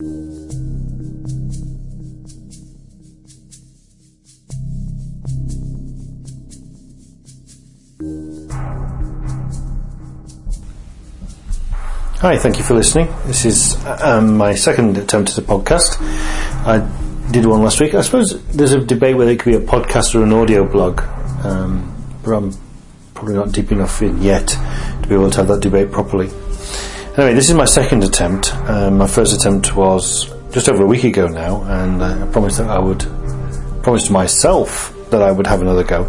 Hi, thank you for listening. This is my second attempt at a podcast. I did one last week. I suppose there's a debate whether it could be a podcast or an audio blog, but I'm probably not deep enough in yet to be able to have that debate properly. Anyway, this is my second attempt. My first attempt was just over a week ago now, and I promised to myself that I would have another go.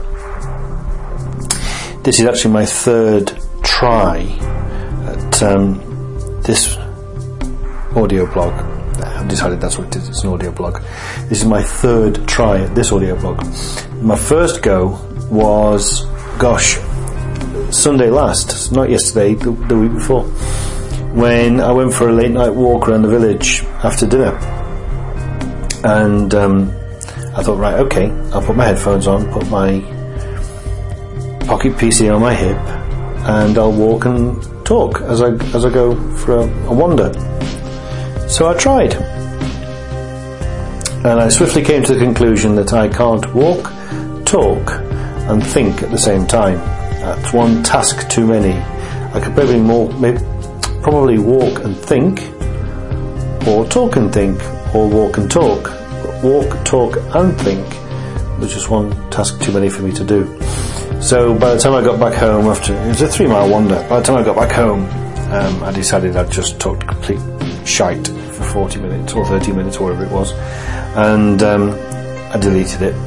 This is actually my third try at this audio blog. I've decided that's what it is. It's an audio blog. This is my third try at this audio blog. My first go was, Sunday last, not yesterday, the week before, when I went for a late night walk around the village after dinner. And I thought, right, okay, I'll put my headphones on, put my pocket PC on my hip, and I'll walk and talk as I go for a wander. So I tried, and I swiftly came to the conclusion that I can't walk, talk and think at the same time. That's one task too many. I could probably walk and think, or talk and think, or walk and talk. But walk, talk and think was just one task too many for me to do. So by the time I got back home, it was a 3-mile wander. By the time I got back home, I decided I'd just talked complete shite for 40 minutes or 30 minutes or whatever it was, and I deleted it.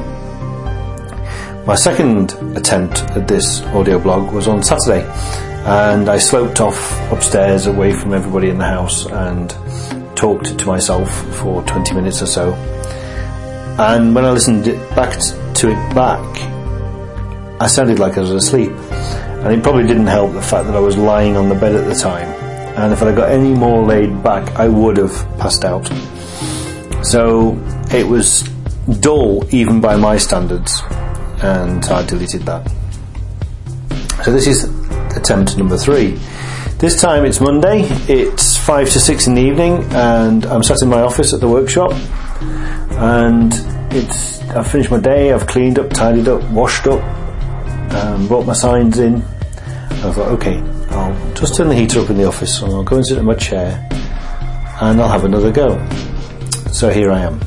My second attempt at this audio blog was on Saturday, and I sloped off upstairs away from everybody in the house and talked to myself for 20 minutes or so. And when I listened back to it, I sounded like I was asleep, and it probably didn't help the fact that I was lying on the bed at the time, and if I'd got any more laid back I would have passed out. So it was dull even by my standards, and I deleted that. So this is attempt number 3. This time it's Monday, it's 5 to 6 in the evening, and I'm sat in my office at the workshop, and I've finished my day, I've cleaned up, tidied up, washed up, brought my signs in, and I thought, okay, I'll just turn the heater up in the office and I'll go and sit in my chair and I'll have another go. So here I am.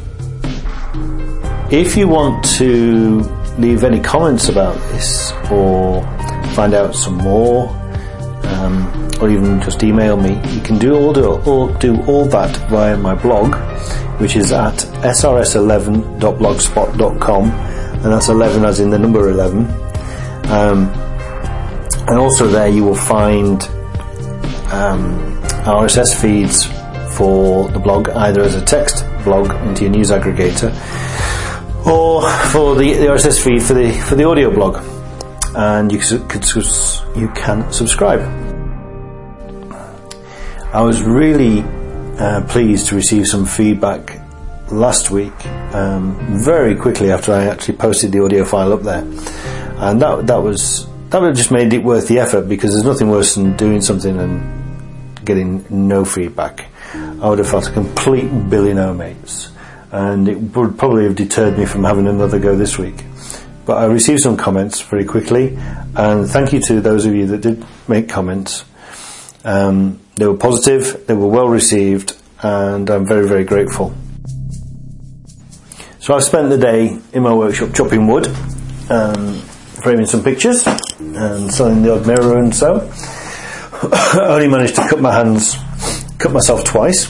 If you want to leave any comments about this, or find out some more, or even just email me, you can do all that via my blog, which is at srs11.blogspot.com, and that's 11 as in the number 11. And also there you will find RSS feeds for the blog, either as a text blog into your news aggregator, or for the RSS feed for the audio blog, and you can subscribe. I was really pleased to receive some feedback last week, very quickly after I actually posted the audio file up there, and that would have just made it worth the effort, because there's nothing worse than doing something and getting no feedback. I would have felt a complete Billy No Mates, and it would probably have deterred me from having another go this week. But I received some comments very quickly, and thank you to those of you that did make comments. They were positive, they were well received, and I'm very, very grateful. So I've spent the day in my workshop chopping wood, framing some pictures and selling the odd mirror and so. I only managed to cut myself twice.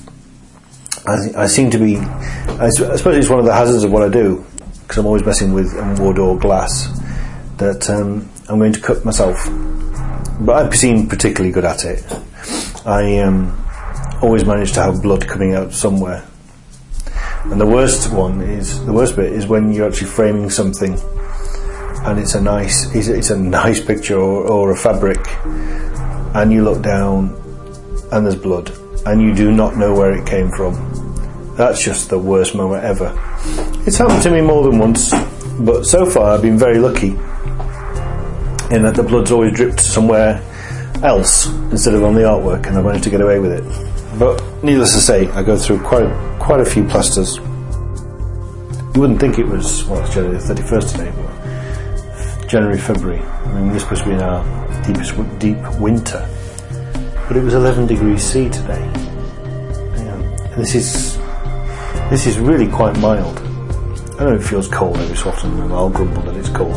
I seem to be, I suppose it's one of the hazards of what I do, because I'm always messing with wood or glass, that I'm going to cut myself. But I seem particularly good at it. I always manage to have blood coming out somewhere. And the worst bit is when you're actually framing something and it's a nice picture or a fabric, and you look down and there's blood and you do not know where it came from. That's just the worst moment ever. It's happened to me more than once, but so far I've been very lucky in that the blood's always dripped somewhere else instead of on the artwork, and I managed to get away with it. But needless to say, I go through quite a few plasters. You wouldn't think it was, well, it's January the 31st today, but January, February. I mean, we're supposed to be in our deep winter, but it was 11 degrees C today. This is really quite mild. I know it feels cold every so often, and I'll grumble that it's cold.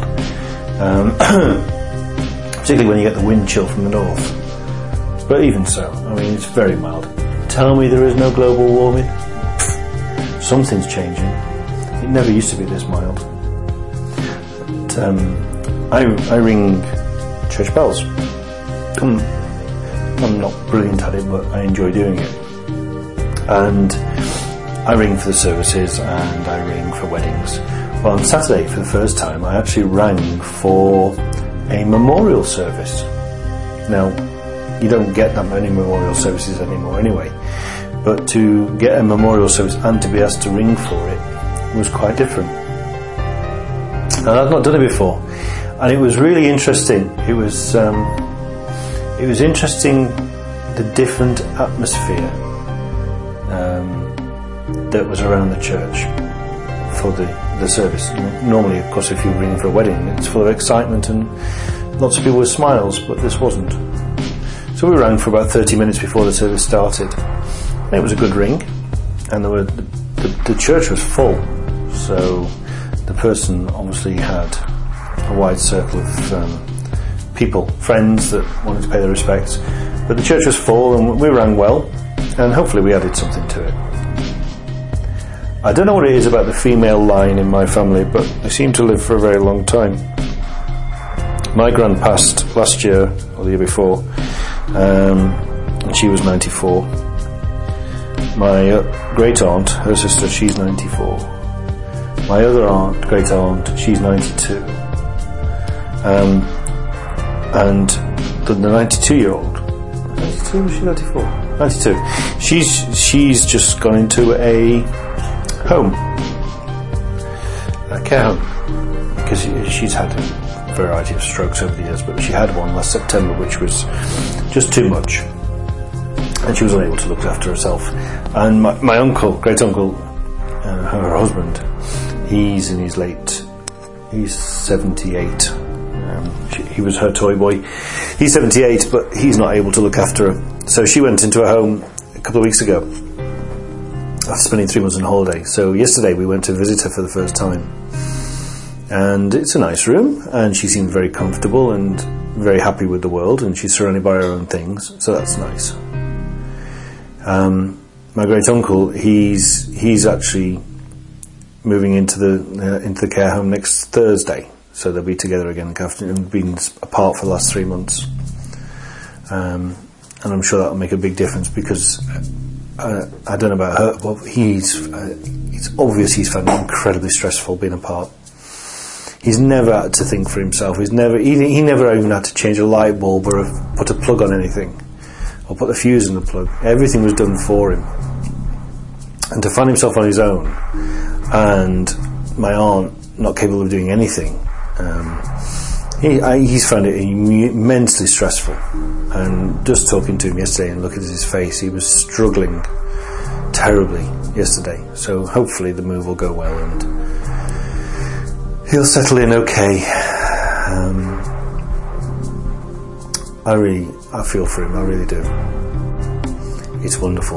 Particularly when you get the wind chill from the north. But even so, I mean, it's very mild. Tell me there is no global warming? Something's changing. It never used to be this mild. But, I ring church bells. I'm not brilliant at it, but I enjoy doing it. And I ring for the services and I ring for weddings. Well, on Saturday, for the first time, I actually rang for a memorial service. Now, you don't get that many memorial services anymore anyway, but to get a memorial service and to be asked to ring for it was quite different. And I've not done it before, and it was really interesting. It was interesting, the different atmosphere that was around the church for the service. Normally, of course, if you ring for a wedding, it's full of excitement and lots of people with smiles, but this wasn't. So we rang for about 30 minutes before the service started. And it was a good ring, and the church was full, so the person obviously had a wide circle of people, friends that wanted to pay their respects. But the church was full, and we rang well, and hopefully we added something to it. I don't know what it is about the female line in my family, but they seem to live for a very long time. My gran passed last year, or the year before, and she was 94. My great aunt, her sister, she's 94. My other aunt, great aunt, she's 92. And the 92-year-old, 92, she's 94, 92. She's just gone into a home, a care home, because she's had a variety of strokes over the years, but she had one last September which was just too much, and she was unable to look after herself. And my uncle, great uncle, her husband, he's in his he's 78. He was her toy boy. He's 78, but he's not able to look after her. So she went into a home a couple of weeks ago after spending 3 months on holiday. So yesterday we went to visit her for the first time. And it's a nice room, and she seemed very comfortable and very happy with the world, and she's surrounded by her own things, so that's nice. My great uncle, he's actually moving into the care home next Thursday, so they'll be together again after being apart for the last 3 months. And I'm sure that'll make a big difference, because I don't know about her, but it's obvious he's found it incredibly stressful being apart. He's never had to think for himself. He never even had to change a light bulb or put a plug on anything, or put the fuse in the plug. Everything was done for him. And to find himself on his own, and my aunt not capable of doing anything, he's found it immensely stressful. And just talking to him yesterday and looking at his face, he was struggling terribly yesterday. So hopefully the move will go well and he'll settle in okay. I feel for him, I really do. It's wonderful.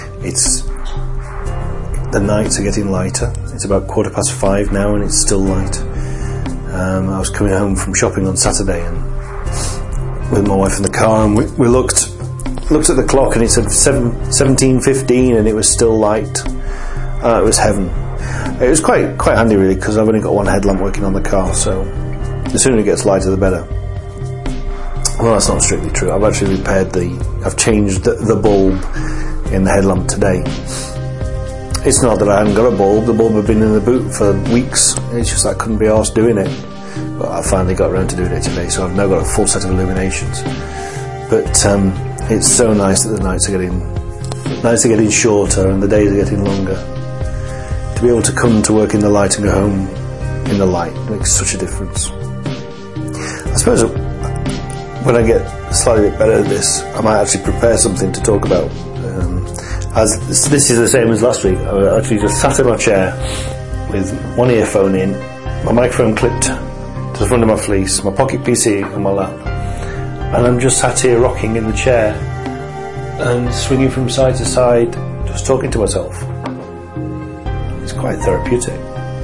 The nights are getting lighter. It's about 5:15 now and it's still light. I was coming home from shopping on Saturday and with my wife in the car, and we looked at the clock and it said 17:15 and it was still light. It was heaven. It was quite handy really, because I've only got one headlamp working on the car, so the sooner it gets lighter the better. Well, that's not strictly true. I've actually I've changed the bulb in the headlamp today. It's not that I hadn't got a bulb. The bulb had been in the boot for weeks. It's just I couldn't be arsed doing it. But I finally got around to doing it today, so I've now got a full set of illuminations. But it's so nice that the nights are getting shorter and the days are getting longer. To be able to come to work in the light and go home in the light makes such a difference. I suppose when I get slightly bit better at this, I might actually prepare something to talk about This is the same as last week. I actually just sat in my chair with one earphone in, my microphone clipped to the front of my fleece, my pocket PC on my lap, and I'm just sat here rocking in the chair and swinging from side to side, just talking to myself. It's quite therapeutic.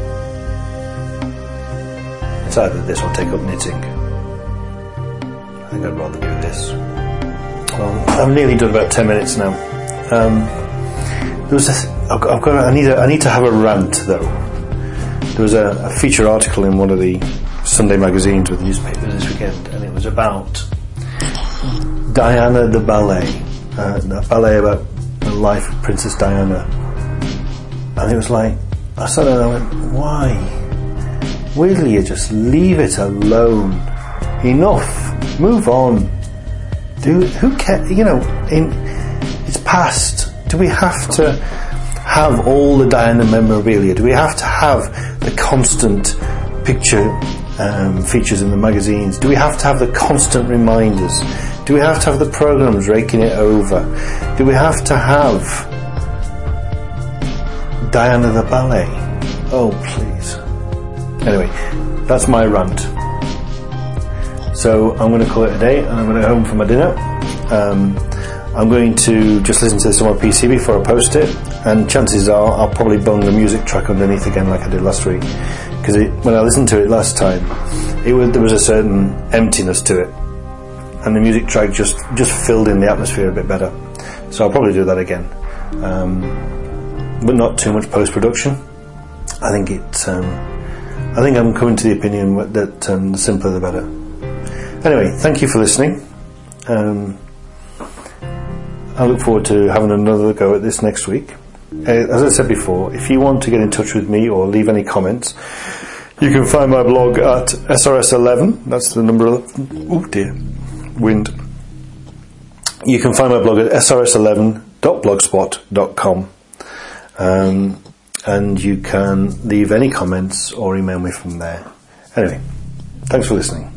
It's either this or take up knitting. I think I'd rather do this. Well, I've nearly done about 10 minutes now. I need to have a rant though. There was a feature article in one of the Sunday magazines with the newspapers this weekend, and it was about Diana the ballet, a ballet about the life of Princess Diana. And it was like, I sat there and I went, why? Will you just leave it alone? Enough. Move on. Who cares? You know, it's past. Do we have to have all the Diana memorabilia? Do we have to have the constant picture features in the magazines? Do we have to have the constant reminders? Do we have to have the programs raking it over? Do we have to have Diana the ballet? Oh, please. Anyway, that's my rant. So I'm going to call it a day, and I'm going to go home for my dinner. I'm going to just listen to this on my PC before I post it, and chances are I'll probably bung the music track underneath again like I did last week, because when I listened to it last time, there was a certain emptiness to it, and the music track just filled in the atmosphere a bit better. So I'll probably do that again, but not too much post-production. I think I'm coming to the opinion that the simpler the better. Anyway, thank you for listening. I look forward to having another go at this next week. As I said before, if you want to get in touch with me or leave any comments, you can find my blog at SRS11. That's the number. Oh dear, wind. You can find my blog at srs11.blogspot.com, and you can leave any comments or email me from there. Anyway, thanks for listening.